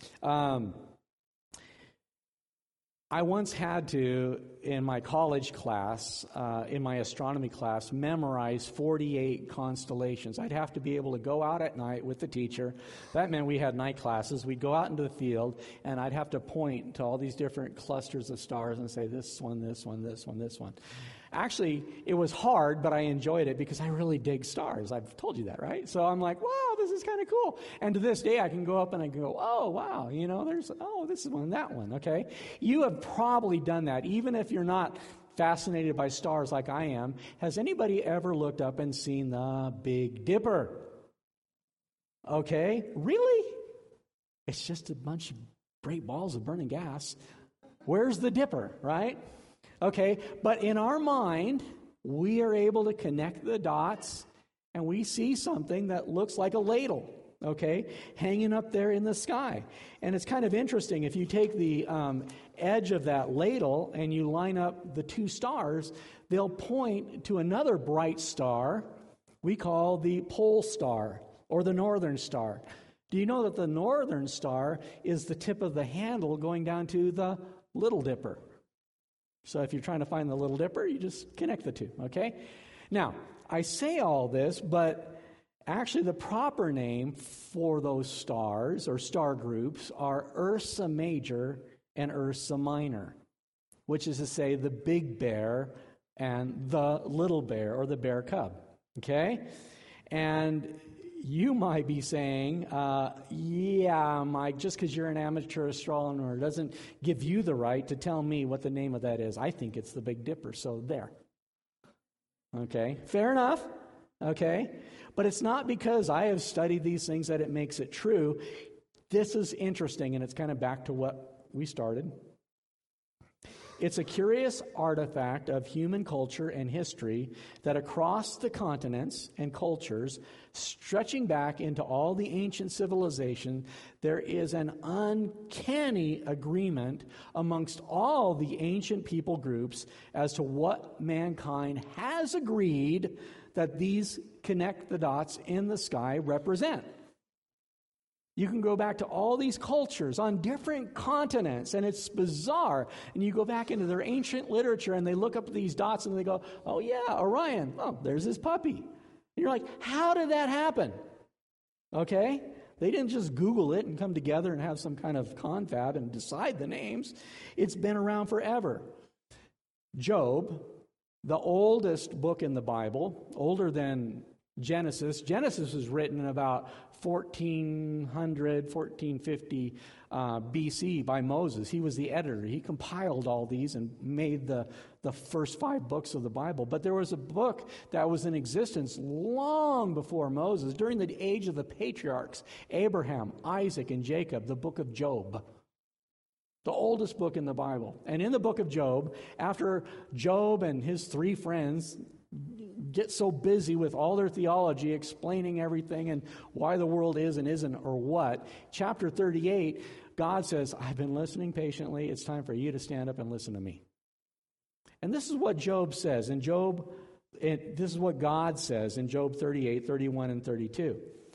I once had to, in my college class, in my astronomy class, memorize 48 constellations. I'd have to be able to go out at night with the teacher. That meant we had night classes. We'd go out into the field, and I'd have to point to all these different clusters of stars and say, this one, this one, this one, this one. Actually, it was hard, but I enjoyed it because I really dig stars. I've told you that, right? So I'm like, wow, this is kind of cool. And to this day, I can go up and I can go, oh, wow, this is one, that one, okay? You have probably done that, even if you're not fascinated by stars like I am. Has anybody ever looked up and seen the Big Dipper? Okay, really? It's just a bunch of great balls of burning gas. Where's the dipper, right? Okay, but in our mind, we are able to connect the dots, and we see something that looks like a ladle, okay, hanging up there in the sky. And it's kind of interesting. If you take the edge of that ladle and you line up the two stars, they'll point to another bright star we call the pole star or the northern star. Do you know that the northern star is the tip of the handle going down to the Little Dipper? So if you're trying to find the Little Dipper, you just connect the two, okay? Now, I say all this, but actually the proper name for those stars or star groups are Ursa Major and Ursa Minor, which is to say the Big Bear and the Little Bear or the Bear Cub, okay? And you might be saying, yeah, Mike, just because you're an amateur astronomer doesn't give you the right to tell me what the name of that is. I think it's the Big Dipper, so there. Okay, fair enough. Okay, but it's not because I have studied these things that it makes it true. This is interesting, and it's kind of back to what we started. It's a curious artifact of human culture and history that across the continents and cultures, stretching back into all the ancient civilization, there is an uncanny agreement amongst all the ancient people groups as to what mankind has agreed that these connect the dots in the sky represent. You can go back to all these cultures on different continents, and it's bizarre. And you go back into their ancient literature, and they look up these dots, and they go, oh, yeah, Orion. Oh, there's his puppy. And you're like, how did that happen? Okay? They didn't just Google it and come together and have some kind of confab and decide the names. It's been around forever. Job, the oldest book in the Bible, older than Genesis. Genesis was written in about 1450 BC by Moses. He was the editor. He compiled all these and made the first 5 books of the Bible. But there was a book that was in existence long before Moses, during the age of the patriarchs, Abraham, Isaac, and Jacob, the book of Job. The oldest book in the Bible. And in the book of Job, after Job and his 3 friends get so busy with all their theology, explaining everything and why the world is and isn't or what, chapter 38, God says, I've been listening patiently. It's time for you to stand up and listen to me. And this is what Job says. This is what God says in Job 38, 31, and 32.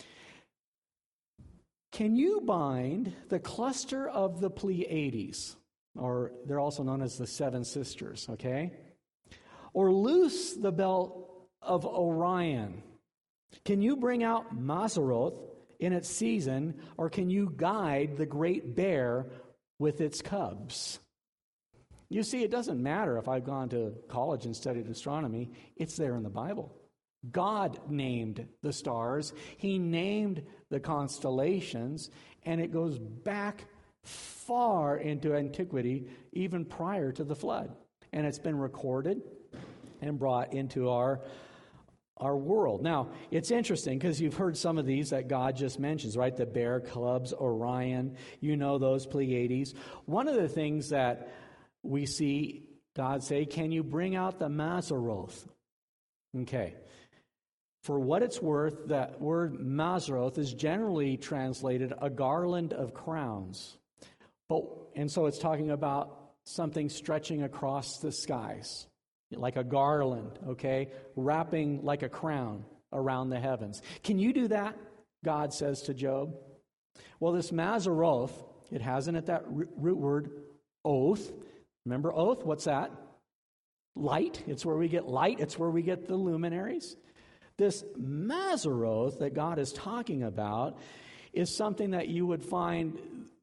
Can you bind the cluster of the Pleiades, or they're also known as the 7 sisters, okay? Or loose the belt of Orion? Can you bring out Mazzaroth in its season, or can you guide the great bear with its cubs? You see, it doesn't matter if I've gone to college and studied astronomy. It's there in the Bible. God named the stars. He named the constellations, and it goes back far into antiquity, even prior to the flood. And it's been recorded and brought into our world. Now, it's interesting because you've heard some of these that God just mentions, right? The Bear Clubs, Orion, you know those, Pleiades. One of the things that we see God say, can you bring out the Mazzaroth? Okay. For what it's worth, that word Mazzaroth is generally translated a garland of crowns. And so it's talking about something stretching across the skies, like a garland, okay, wrapping like a crown around the heavens. Can you do that? God says to Job. Well, this Mazzaroth, it has in it that root word, oath. Remember oath? What's that? Light. It's where we get light. It's where we get the luminaries. This Mazzaroth that God is talking about is something that you would find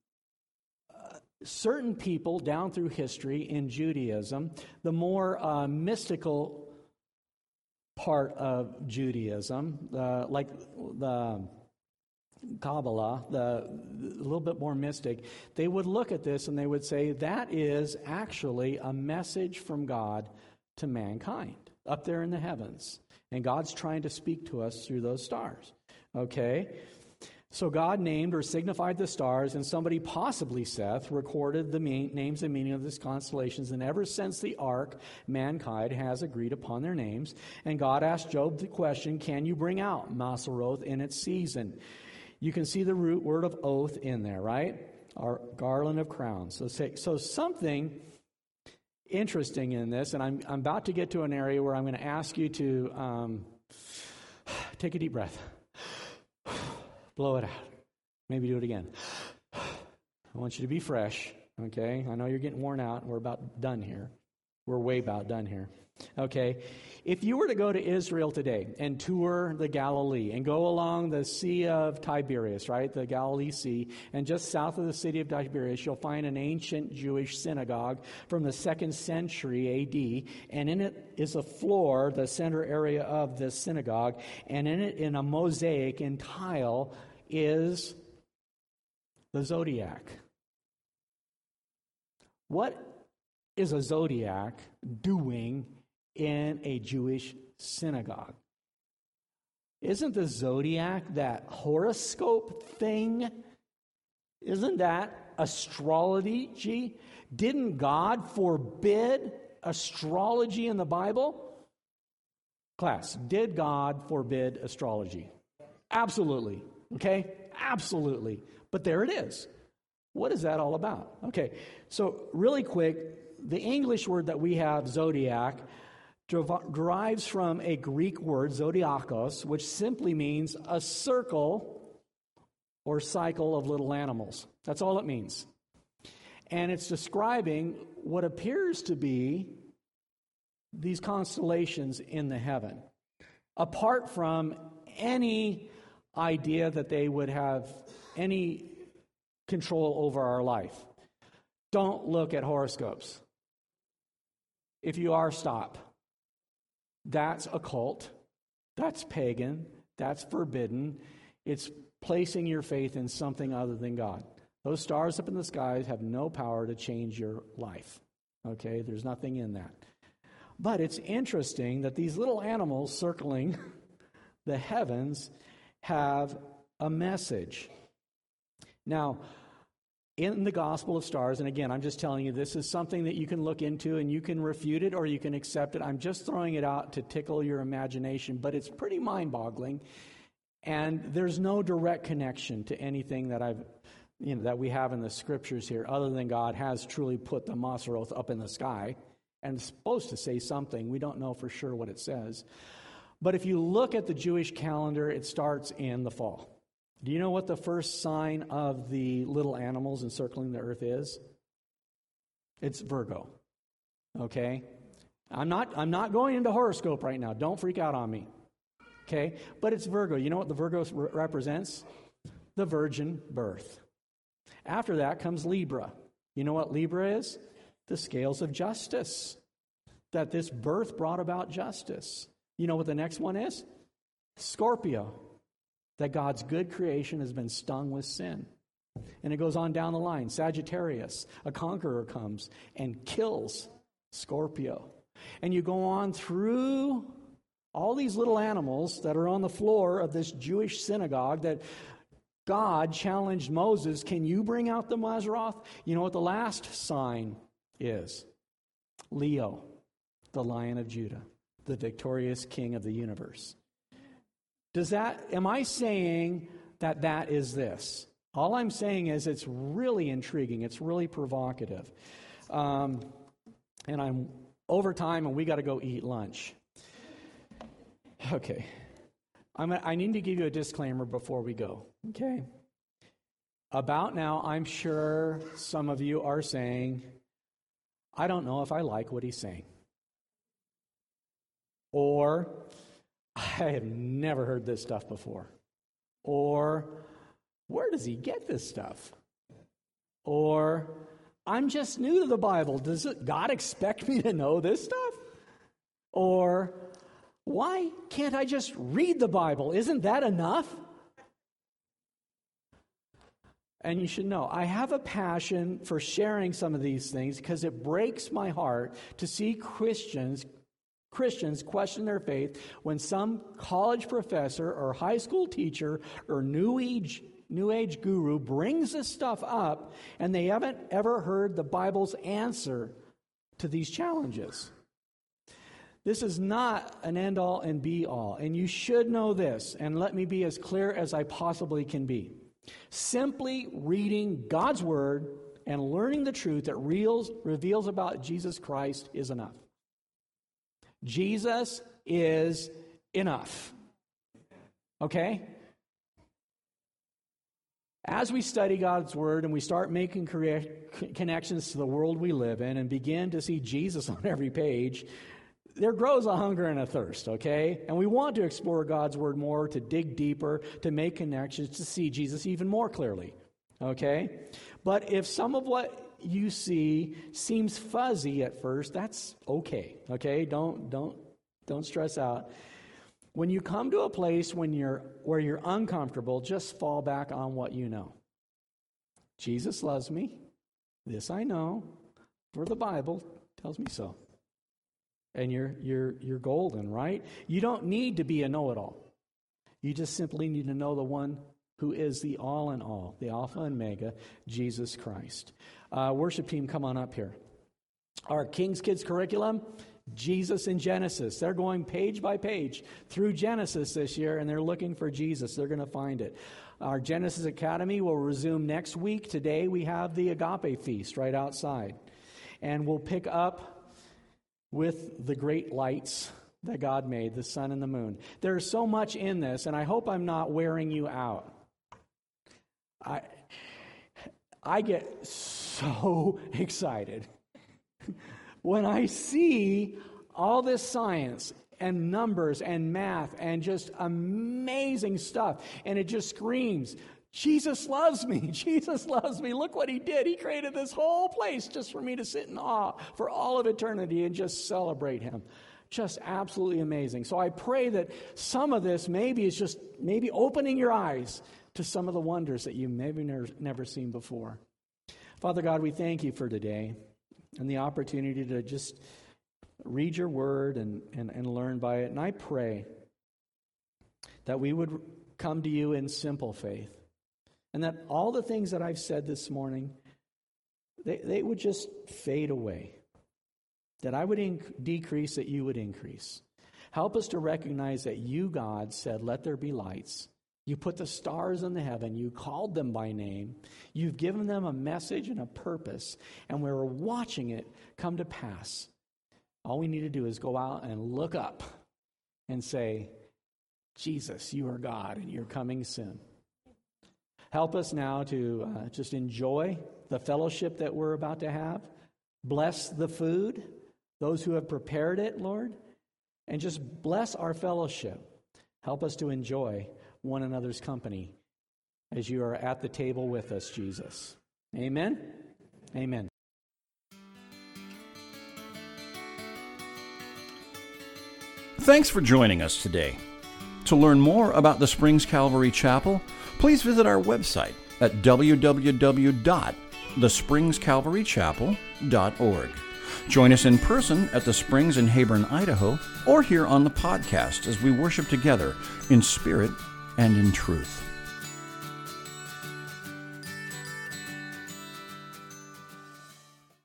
certain people down through history in Judaism, the more mystical part of Judaism, like the Kabbalah, a little bit more mystic, they would look at this and they would say that is actually a message from God to mankind up there in the heavens. And God's trying to speak to us through those stars. Okay? So God named or signified the stars, and somebody, possibly Seth, recorded the names and meaning of these constellations. And ever since the ark, mankind has agreed upon their names. And God asked Job the question, can you bring out Maseroth in its season? You can see the root word of oath in there, right? Our garland of crowns. So something interesting in this, and I'm about to get to an area where I'm going to ask you to take a deep breath. Blow it out. Maybe do it again. I want you to be fresh, okay? I know you're getting worn out. We're about done here. We're way about done here. Okay? If you were to go to Israel today and tour the Galilee and go along the Sea of Tiberias, right, the Galilee Sea, and just south of the city of Tiberias, you'll find an ancient Jewish synagogue from the 2nd century A.D., and in it is a floor, the center area of this synagogue, and in it, in a mosaic in tile, is the zodiac. What is a zodiac doing in a Jewish synagogue? Isn't the zodiac that horoscope thing? Isn't that astrology? Didn't God forbid astrology in the Bible? Class, did God forbid astrology? Absolutely. Okay? Absolutely. But there it is. What is that all about? Okay, so really quick, the English word that we have, zodiac, derives from a Greek word, zodiakos, which simply means a circle or cycle of little animals. That's all it means. And it's describing what appears to be these constellations in the heaven, apart from any idea that they would have any control over our life. Don't look at horoscopes. If you are, stop. That's occult. That's pagan. That's forbidden. It's placing your faith in something other than God. Those stars up in the skies have no power to change your life. Okay? There's nothing in that. But it's interesting that these little animals circling the heavens have a message. Now, in the Gospel of Stars, and again, I'm just telling you, this is something that you can look into and you can refute it or you can accept it. I'm just throwing it out to tickle your imagination, but it's pretty mind-boggling. And there's no direct connection to anything that that we have in the Scriptures here, other than God has truly put the Maseroth up in the sky and it's supposed to say something. We don't know for sure what it says. But if you look at the Jewish calendar, it starts in the fall. Do you know what the first sign of the little animals encircling the earth is? It's Virgo. Okay? I'm not going into horoscope right now. Don't freak out on me. Okay? But it's Virgo. You know what the Virgo represents? The virgin birth. After that comes Libra. You know what Libra is? The scales of justice. That this birth brought about justice. You know what the next one is? Scorpio. That God's good creation has been stung with sin. And it goes on down the line. Sagittarius, a conqueror, comes and kills Scorpio. And you go on through all these little animals that are on the floor of this Jewish synagogue that God challenged Moses, can you bring out the Maseroth? You know what the last sign is? Leo, the Lion of Judah, the victorious King of the universe. Am I saying that is this? All I'm saying is it's really intriguing. It's really provocative. And I'm over time and we got to go eat lunch. Okay. I need to give you a disclaimer before we go. Okay? About now, I'm sure some of you are saying, I don't know if I like what he's saying. Or, I have never heard this stuff before. Or, where does he get this stuff? Or, I'm just new to the Bible. Does God expect me to know this stuff? Or, why can't I just read the Bible? Isn't that enough? And you should know, I have a passion for sharing some of these things because it breaks my heart to see Christians question their faith when some college professor or high school teacher or New Age New Age guru brings this stuff up, and they haven't ever heard the Bible's answer to these challenges. This is not an end-all and be-all, and you should know this, and let me be as clear as I possibly can be. Simply reading God's Word and learning the truth that reveals about Jesus Christ is enough. Jesus is enough. Okay? As we study God's Word and we start making connections to the world we live in and begin to see Jesus on every page, there grows a hunger and a thirst, okay? And we want to explore God's Word more, to dig deeper, to make connections, to see Jesus even more clearly, okay? But if some of what you see seems fuzzy at first, that's okay? Don't stress out. When you come to a place where you're uncomfortable, just fall back on what you know. Jesus loves me. This I know, for the Bible tells me so. And you're golden, right? You don't need to be a know-it-all. You just simply need to know the one who is the all in all, the Alpha and Omega, Jesus Christ. Worship team, come on up here. Our King's Kids curriculum, Jesus in Genesis. They're going page by page through Genesis this year, and they're looking for Jesus. They're going to find it. Our Genesis Academy will resume next week. Today we have the Agape Feast right outside. And we'll pick up with the great lights that God made, the sun and the moon. There's so much in this, and I hope I'm not wearing you out. I get so excited when I see all this science and numbers and math and just amazing stuff, and it just screams, Jesus loves me. Jesus loves me. Look what he did. He created this whole place just for me to sit in awe for all of eternity and just celebrate him. Just absolutely amazing. So I pray that some of this maybe is just maybe opening your eyes to some of the wonders that you maybe never seen before. Father God, we thank you for today and the opportunity to just read your word and learn by it. And I pray that we would come to you in simple faith, and that all the things that I've said this morning, they would just fade away. That I would decrease, that you would increase. Help us to recognize that you, God, said, let there be lights. You put the stars in the heaven. You called them by name. You've given them a message and a purpose. And we're watching it come to pass. All we need to do is go out and look up and say, Jesus, you are God and you're coming soon. Help us now to just enjoy the fellowship that we're about to have. Bless the food, those who have prepared it, Lord, and just bless our fellowship. Help us to enjoy one another's company as you are at the table with us, Jesus. Amen? Amen. Thanks for joining us today. To learn more about the Springs Calvary Chapel, please visit our website at www.thespringscalvarychapel.org. Join us in person at the Springs in Heyburn, Idaho, or here on the podcast as we worship together in spirit and in truth.